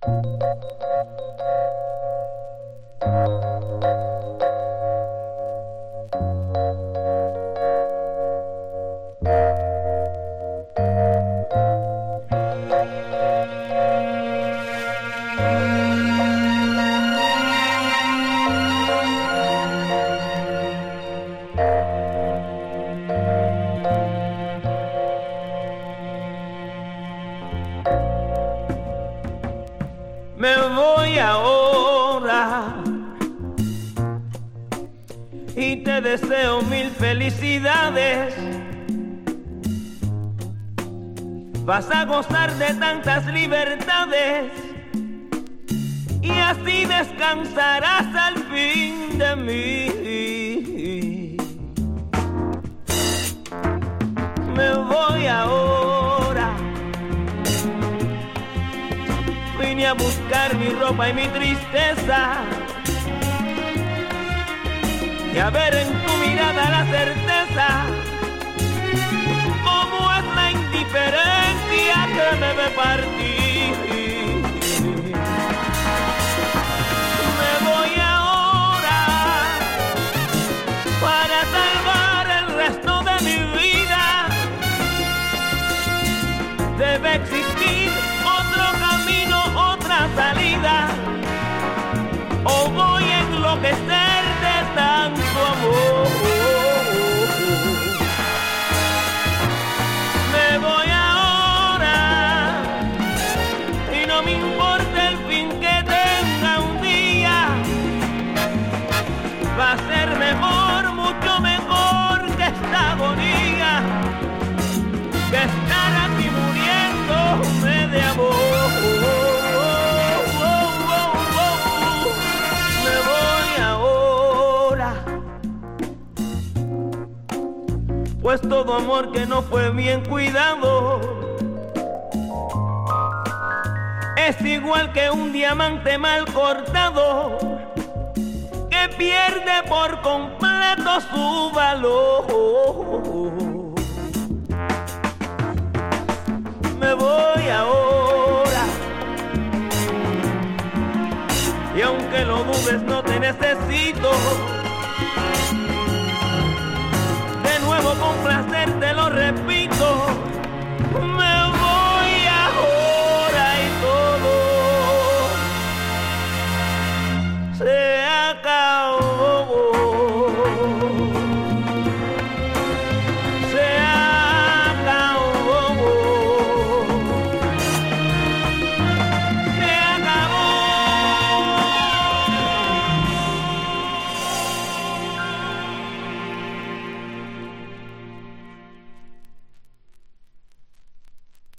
Me voy ahora y te deseo mil felicidades. Vas a gozar de tantas libertades y así descansarás al fin de mí. Me voy ahora. Vine a buscar mi ropa y mi tristeza y a ver en tu mirada la certeza cómo es la indiferencia que me ve partir. Me voy ahora para salvar el resto de mi vida. Debe existir otro camino, otra salida, o voy a enloquecer de tanto amor. Me voy ahora y no me importa el fin que tenga un día. Va a ser mejor, mucho mejor que esta agonía, que estar aquí muriéndome de amor. Me voy ahora, pues todo amor que no fue bien cuidado es igual que un diamante mal cortado que pierde por completo su valor. Me voy ahora y aunque lo dudes no te necesito.